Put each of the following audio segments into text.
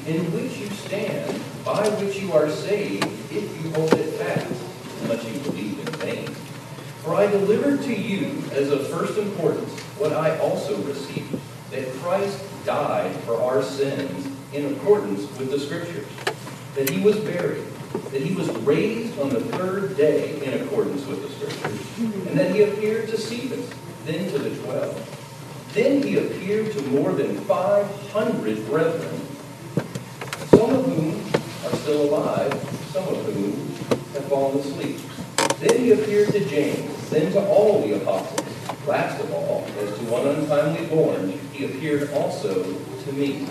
in which you stand, by which you are saved, if you hold it fast, unless you believe in vain. For I delivered to you as of first importance what I also received, that Christ died for our sins in accordance with the Scriptures, that he was buried, that he was raised on the third day in accordance with the Scriptures, and that he appeared to Cephas, then to the 12. Then he appeared to more than 500 brethren, some of whom are still alive, some of whom have fallen asleep. Then he appeared to James, then to all the apostles. Last of all, as to one untimely born, he appeared also to me.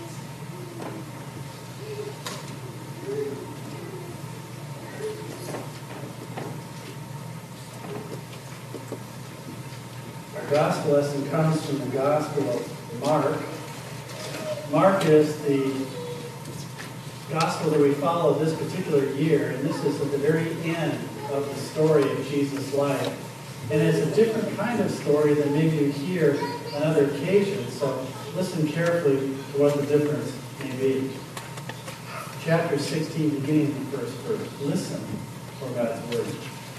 Our gospel lesson comes from the Gospel of Mark. Mark is the gospel that we follow this particular year, and this is at the very end of the story of Jesus' life. And it's a different kind of story than maybe you hear on other occasions, so listen carefully to what the difference may be. Chapter 16, beginning in the first verse. Listen for God's word.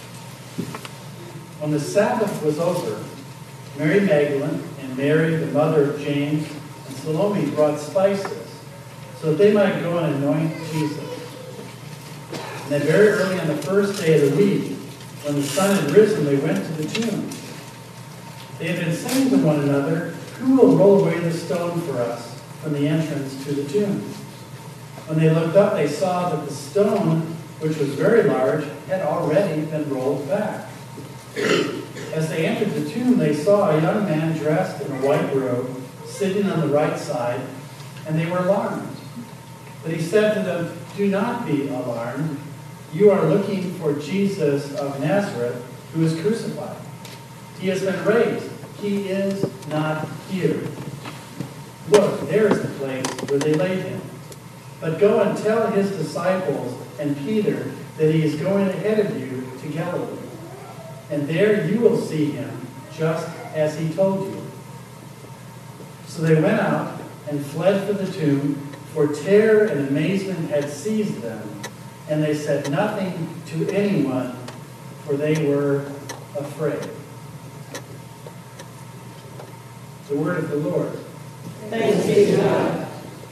When the Sabbath was over, Mary Magdalene and Mary, the mother of James, and Salome brought spices so that they might go and anoint Jesus. And then very early on the first day of the week, when the sun had risen, they went to the tomb. They had been saying to one another, "Who will roll away the stone for us from the entrance to the tomb?" When they looked up, they saw that the stone, which was very large, had already been rolled back. As they entered the tomb, they saw a young man dressed in a white robe, sitting on the right side, and they were alarmed. But he said to them, "Do not be alarmed. You are looking for Jesus of Nazareth, who is crucified. He has been raised. He is not here. Look, there is the place where they laid him. But go and tell his disciples and Peter that he is going ahead of you to Galilee. And there you will see him, just as he told you." So they went out and fled for the tomb, for terror and amazement had seized them, and they said nothing to anyone, for they were afraid. The word of the Lord. Thanks be to God.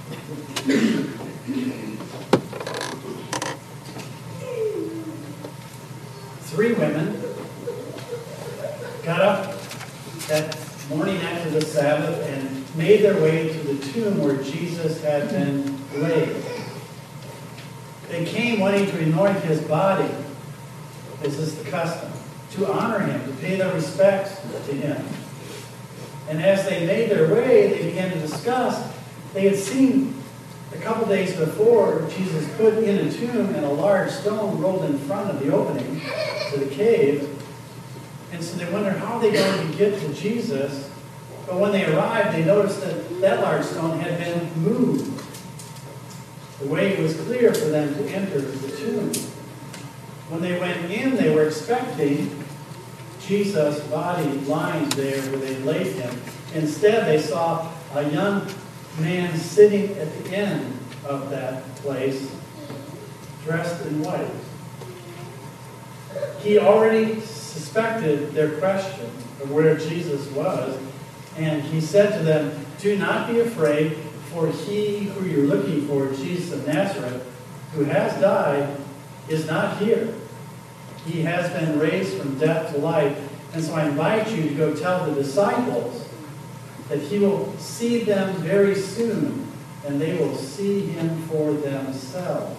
3 women got up that morning after the Sabbath and made their way to the tomb where Jesus had been laid. They came wanting to anoint his body, as is the custom, to honor him, to pay their respects to him. And as they made their way, they began to discuss. They had seen a couple days before Jesus put in a tomb and a large stone rolled in front of the opening to the cave. And so they wondered, how are they going to get to Jesus? But when they arrived, they noticed that that large stone had been moved. The way was clear for them to enter the tomb. When they went in, they were expecting Jesus' body lying there where they laid him. Instead, they saw a young man sitting at the end of that place, dressed in white. He already suspected their question of where Jesus was, and he said to them, "Do not be afraid, for he who you're looking for, Jesus of Nazareth, who has died, is not here. He has been raised from death to life. And so I invite you to go tell the disciples that he will see them very soon, and they will see him for themselves."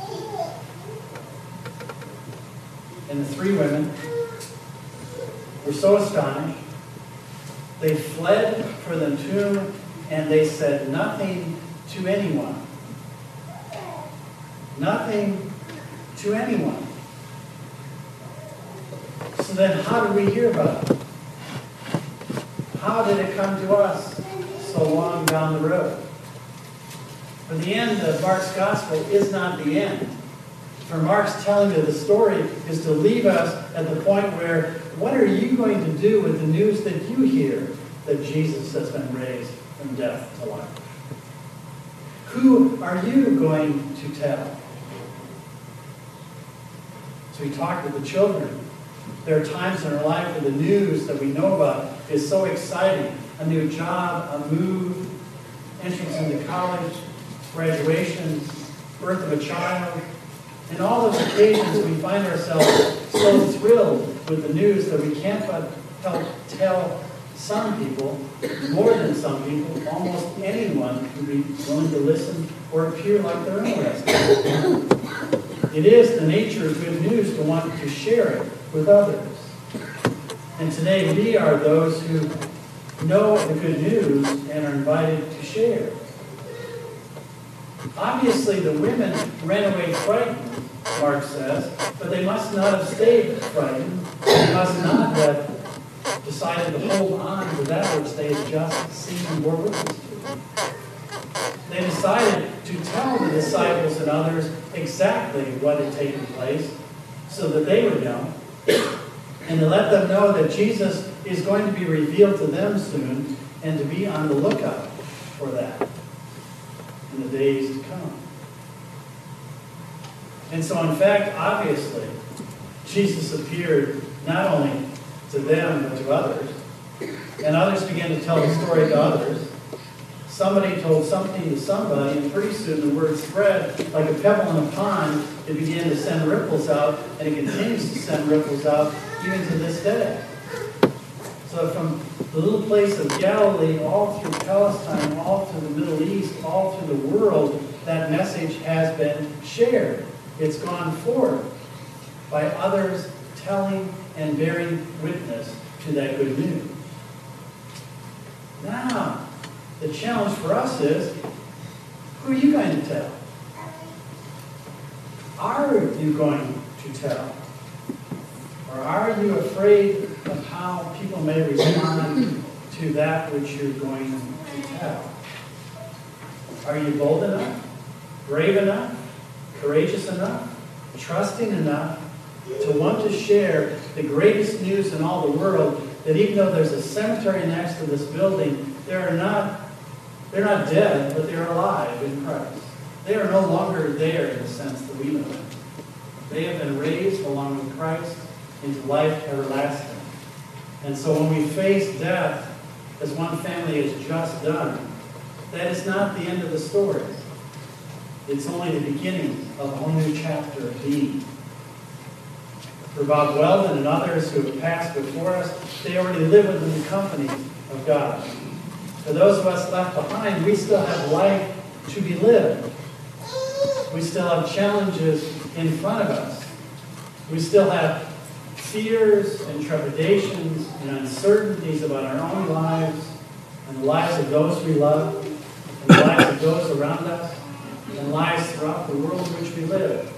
And the 3 women were so astonished, they fled for the tomb, and they said nothing to anyone. Nothing to anyone. So then how did we hear about it? How did it come to us so long down the road? For the end of Mark's gospel is not the end. For Mark's telling of the story is to leave us at the point where, what are you going to do with the news that you hear that Jesus has been raised from death to life? Who are you going to tell? So we talked with the children. There are times in our life where the news that we know about is so exciting. A new job, a move, entrance into college, graduation, birth of a child. In all those occasions, we find ourselves so thrilled with the news that we can't but help tell some people, more than some people, almost anyone who'd be willing to listen or appear like they're interested. It is the nature of good news to want to share it with others. And today we are those who know the good news and are invited to share. Obviously, the women ran away frightened, Mark says, but they must not have stayed frightened. They must not have decided to hold on to that which they had just seen and bore witness to. They decided to tell the disciples and others exactly what had taken place so that they would know, and to let them know that Jesus is going to be revealed to them soon and to be on the lookout for that in the days to come. And so, in fact, obviously, Jesus appeared not only to them but to others, and others began to tell the story to others. Somebody told something to somebody, and pretty soon the word spread like a pebble in a pond. It began to send ripples out, and it continues to send ripples out even to this day. So from the little place of Galilee, all through Palestine, all through the Middle East, all through the world, that message has been shared. It's gone forth by others telling and bearing witness to that good news. Now, the challenge for us is, who are you going to tell? Are you going to tell? Or are you afraid of how people may respond to that which you're going to tell? Are you bold enough, brave enough, courageous enough, trusting enough to want to share the greatest news in all the world, that even though there's a cemetery next to this building, they're not dead, but they're alive in Christ. They are no longer there in the sense that we know them. They have been raised along with Christ into life everlasting. And so when we face death, as one family has just done, that is not the end of the story. It's only the beginning of a whole new chapter of being. For Bob Weldon and others who have passed before us, they already live within the company of God. For those of us left behind, we still have life to be lived. We still have challenges in front of us. We still have fears and trepidations and uncertainties about our own lives and the lives of those we love and the lives of those around us and lives throughout the world in which we live.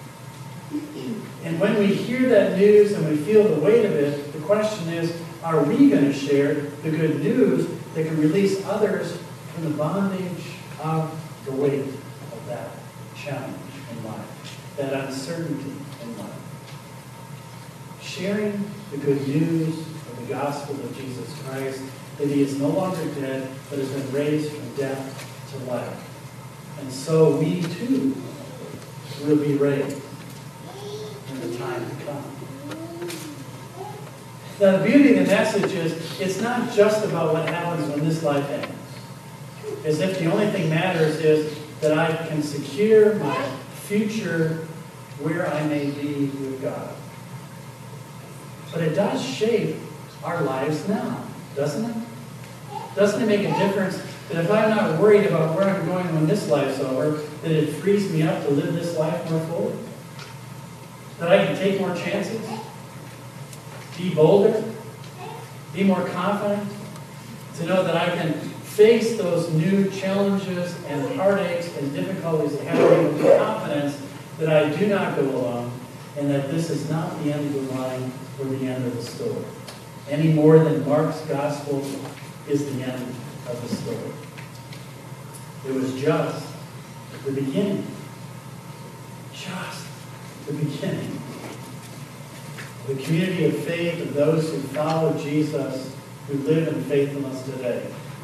And when we hear that news and we feel the weight of it, the question is, are we going to share the good news that can release others from the bondage of the weight of that challenge in life, that uncertainty in life? Sharing the good news of the gospel of Jesus Christ, that he is no longer dead, but has been raised from death to life. And so we too will be raised in the time to come. Now, the beauty of the message is, it's not just about what happens when this life ends. As if the only thing matters is that I can secure my future where I may be with God. But it does shape our lives now, doesn't it? Doesn't it make a difference that if I'm not worried about where I'm going when this life's over, that it frees me up to live this life more fully? That I can take more chances? Be bolder? Be more confident? To know that I can face those new challenges and heartaches and difficulties ahead of me with confidence that I do not go alone, and that this is not the end of the line or the end of the story, any more than Mark's gospel is the end of the story. It was just the beginning. Just the beginning. The community of faith of those who follow Jesus, who live in faithfulness today.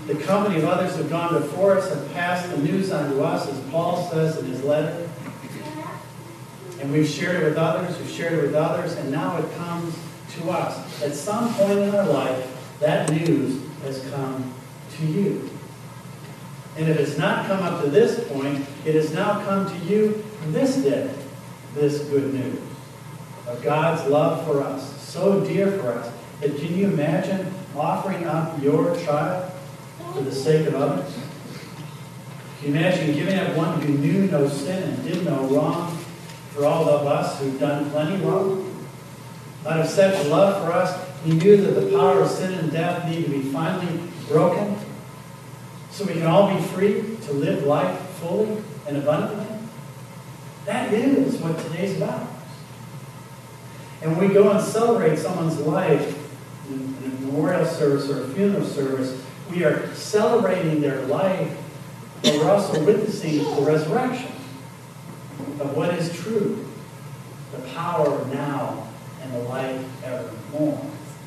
The company of others who have gone before us have passed the news on to us, as Paul says in his letter. And we've shared it with others, we've shared it with others, and now it comes to us. At some point in our life, that news has come to you. And if it's not come up to this point, it has now come to you this day, this good news of God's love for us, so dear for us, that can you imagine offering up your child for the sake of others? Can you imagine giving up one who knew no sin and did no wrong for all of us who've done plenty wrong? Out of such love for us, he knew that the power of sin and death needed to be finally broken so we can all be free to live life fully and abundantly. That is what today's about. And when we go and celebrate someone's life in a memorial service or a funeral service, we are celebrating their life, but we're also witnessing the resurrection of what is true, the power now and the life evermore.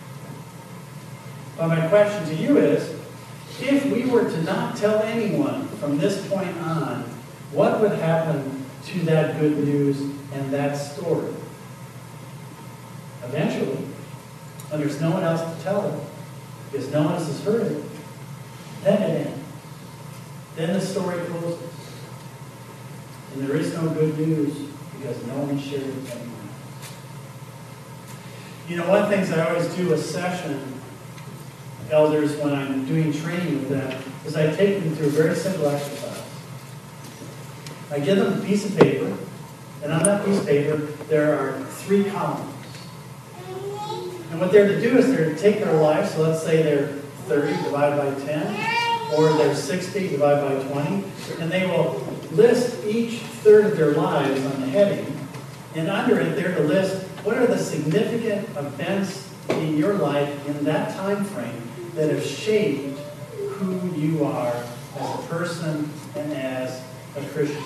But my question to you is, if we were to not tell anyone from this point on, what would happen to that good news and that story? Eventually, when there's no one else to tell it, because no one else has heard it, then it ends. Then the story closes. And there is no good news because no one shared it with anyone else. You know, one of the things I always do a session, elders, when I'm doing training with them, is I take them through a very simple exercise. I give them a piece of paper, and on that piece of paper, there are 3 columns. And what they're to do is they're to take their life, so let's say they're 30 divided by 10, or they're 60 divided by 20, and they will list each third of their lives on the heading, and under it they're to list what are the significant events in your life in that time frame that have shaped who you are as a person and as a Christian.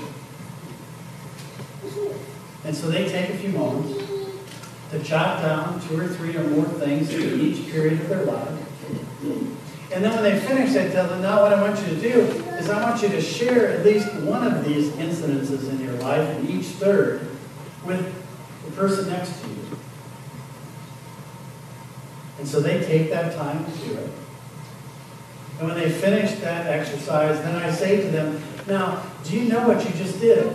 And so they take a few moments to jot down 2 or 3 or more things in each period of their life. And then when they finish, I tell them, now what I want you to do is I want you to share at least one of these incidences in your life, in each third, with the person next to you. And so they take that time to do it. And when they finish that exercise, then I say to them, now, do you know what you just did?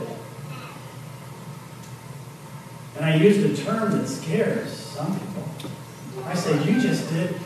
And I use the term that scares some people. I say, you just did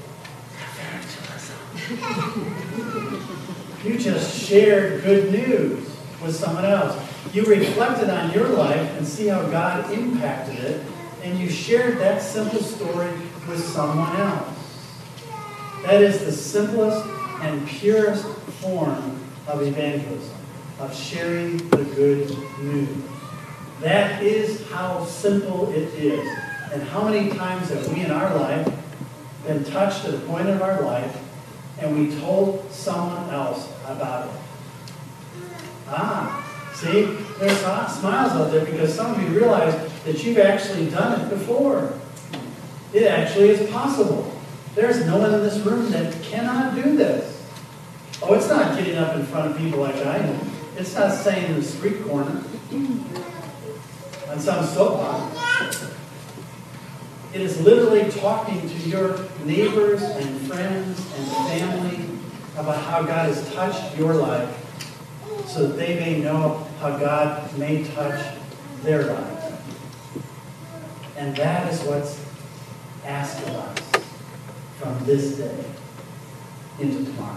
you just shared good news with someone else. You reflected on your life and see how God impacted it, and you shared that simple story with someone else. That is the simplest and purest form of evangelism, of sharing the good news. That is how simple it is. And how many times have we in our life been touched at a point in our life and we told someone else about it? See, there's smiles out there because some of you realize that you've actually done it before. It actually is possible. There's no one in this room that cannot do this. Oh, it's not getting up in front of people like I do. It's not staying in the street corner on some soapbox. It is literally talking to your neighbors and friends and family about how God has touched your life so that they may know how God may touch their lives. And that is what's asked of us from this day into tomorrow.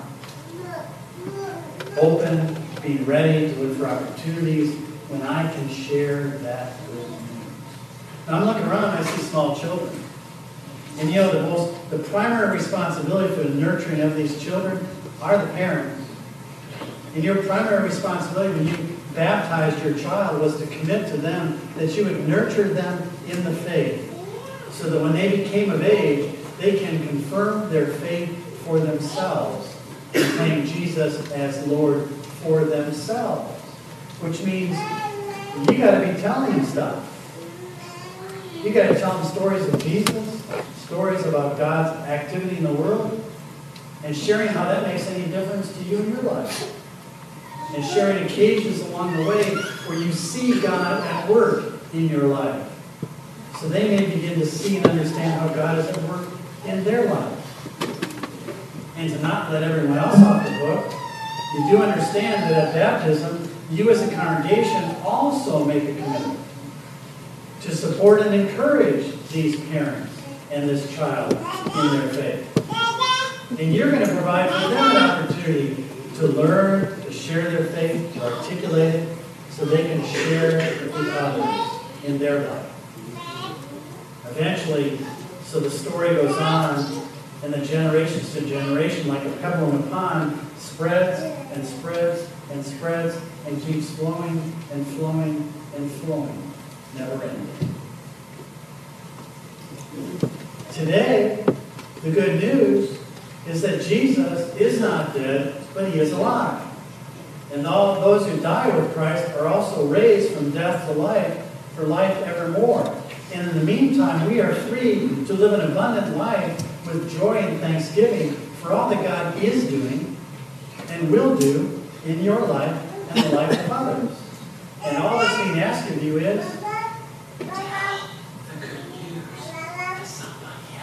Open, be ready to look for opportunities when I can share that good news. Now I'm looking around and I see small children. And you know, the primary responsibility for the nurturing of these children are the parents. And your primary responsibility when you baptized your child was to commit to them that you would nurture them in the faith so that when they became of age, they can confirm their faith for themselves and claim Jesus as Lord for themselves. Which means you got to be telling them stuff. You got to tell them stories of Jesus, stories about God's activity in the world. and sharing how that makes any difference to you in your life. And sharing occasions along the way where you see God at work in your life. So they may begin to see and understand how God is at work in their life. And to not let everyone else off the hook, you do understand that at baptism, you as a congregation also make a commitment to support and encourage these parents and this child in their faith. And you're going to provide for them an opportunity to learn, to share their faith, to articulate it, so they can share it with others in their life. Eventually, so the story goes on, and the generations to generation, like a pebble in a pond, spreads and spreads and spreads and keeps flowing and flowing and flowing, never ending. Today, the good news is that Jesus is not dead, but he is alive. And all those who die with Christ are also raised from death to life, for life evermore. And in the meantime, we are free to live an abundant life with joy and thanksgiving for all that God is doing and will do in your life and the life of others. And all that's being asked of you is, tell the good news to somebody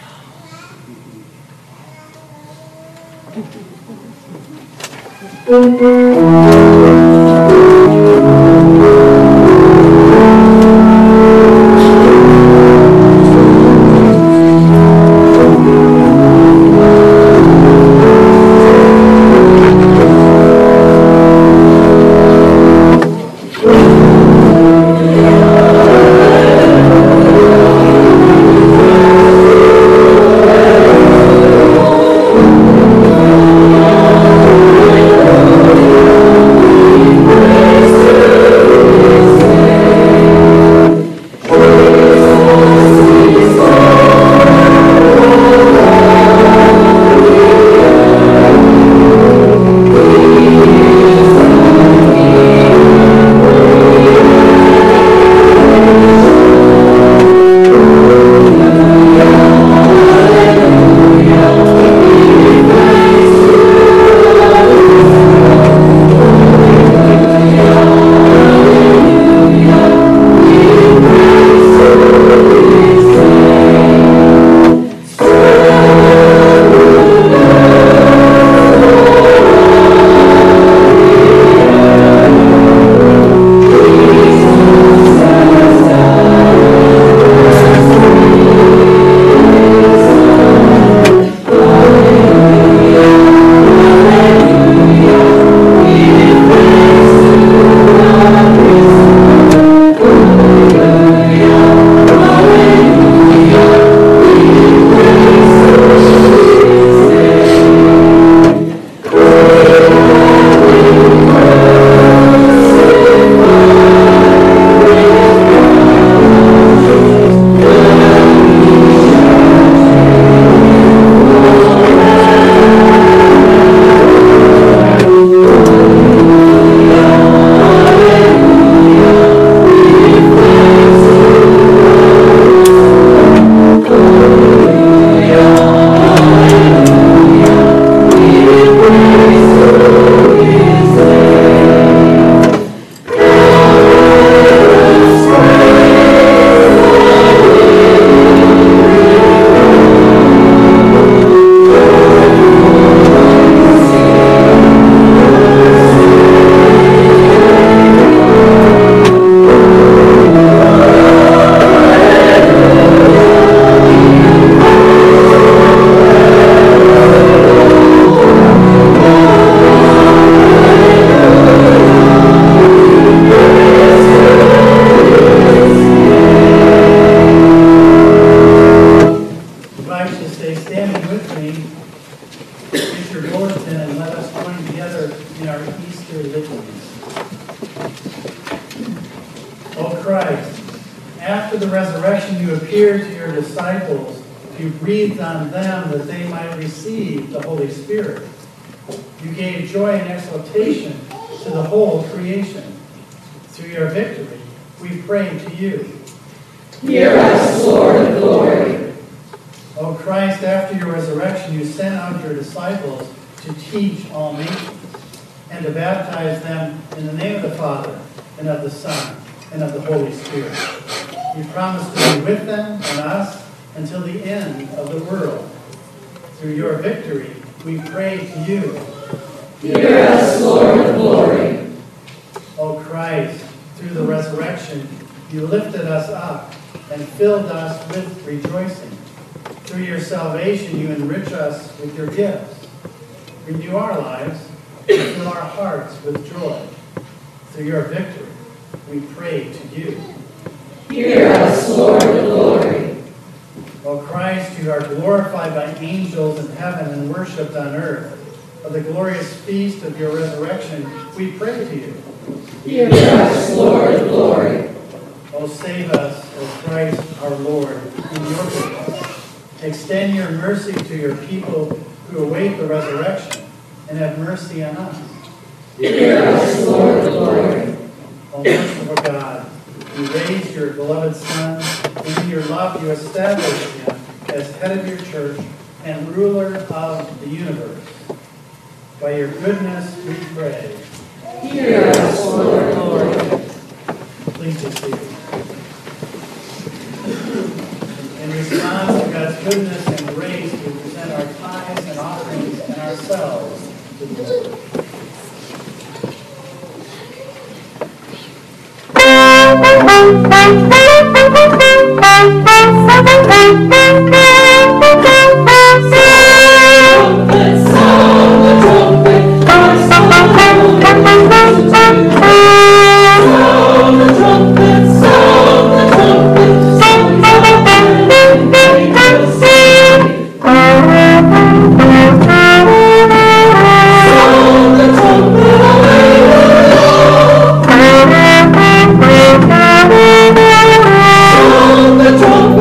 Christ, Christ, after your resurrection, you sent out your disciples to teach all nations and to baptize them in the name of the Father and of the Son and of the Holy Spirit. You promised to be with them and us until the end of the world. Through your victory, we pray to you. Hear us, Lord of glory. O Christ, through the resurrection, you lifted us up and filled us with rejoicing. Through your salvation, you enrich us with your gifts. Renew our lives and fill our hearts with joy. Through your victory, we pray to you. Hear us, Lord of glory. O Christ, you are glorified by angels in heaven and worshipped on earth. Of the glorious feast of your resurrection, we pray to you. Hear us, Lord of glory. O save us, O Christ our Lord, in your goodness. Extend your mercy to your people who await the resurrection, and have mercy on us. Hear us, Lord of glory. O merciful God, you raised your beloved Son, and in your love you established him as head of your church and ruler of the universe. By your goodness we pray. Hear us, Lord of glory. Please be seated. In response to God's goodness and grace, we present our tithes and offerings and ourselves to the Lord. The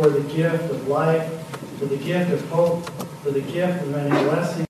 for the gift of life, for the gift of hope, for the gift of many blessings.